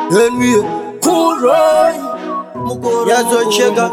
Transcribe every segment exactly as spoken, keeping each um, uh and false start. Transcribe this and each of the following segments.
Envy, cool Roy, yazocheka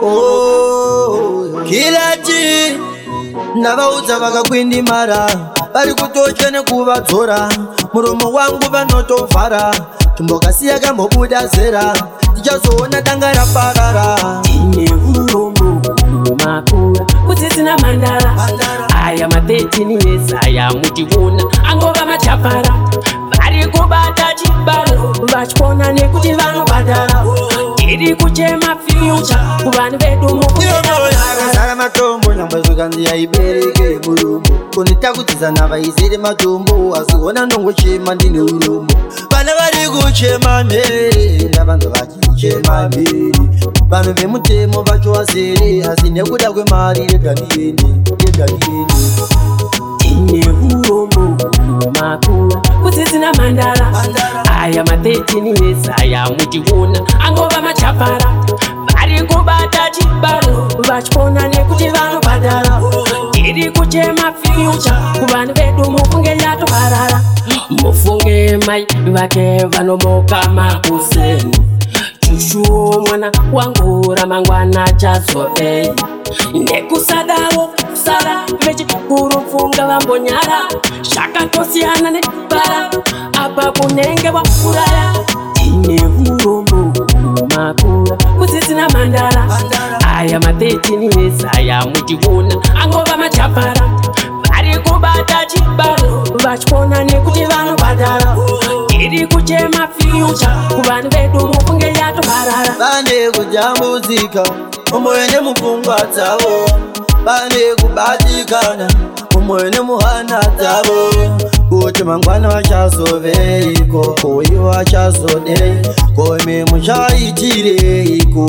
oh, kila chi ndavauza vakakwindi mara vari kutosha nekuvadzora muromo wangu vanotovhara tumbokasiya kambobuda zera tichazoona danga raparara ine urombo makura kutsitsina mandara aya matetini nesaya mutiona angova machapara vari kubata chibaro vachipona nekuti vanobhadhara tiri kuchema fyucha kuvanhu vedu mukuzara matombo nyangwe zvikanzi yaibereke murombo kunitakudzisa nhava izere matombo asiona ndongochema ndine urombo vana vari kuchema mhere navanhu vachichema mhere vanhu vemutemo vacho vazere asi nekuda kwemari rega ndiende rega ndiende ine urombo makura kutsitsina mandara aya matetini nesaya mutiona angova machapara vari kubata chibaro vachipona nekuti vanobhadhara tiri kuchema fyucha kuvanhu vedu mufunge yatoparara mufunge mai vake vanomoka makuseni chushuo mwana wangu ramangwana chazovei nekusadaro kusara vechikuru mfunga vambonyara zvakatosiyana nebara apa kunenge vakuraya ine urombo makura kutsitsina mandara aya matetini nesaya mutiona angova machapara vari kubata chibaro vachipona nekuti vanobhadhara tiri kuchema fyucha kuvanhu vedu mufunge yatoparara vane kujambudzika mumwoyo nemupfungwa dzavo vane kubatikana mumwoyo nemuhana dzavo kuti mangwana vachazoveiko koivo vachazodei koime muchaitireiko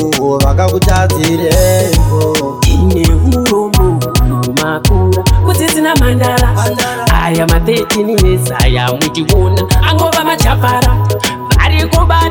vakakutadzireiko ine urombo makura kutsitsina mandara aya matetini nesaya mutiona angova machapara vari kuba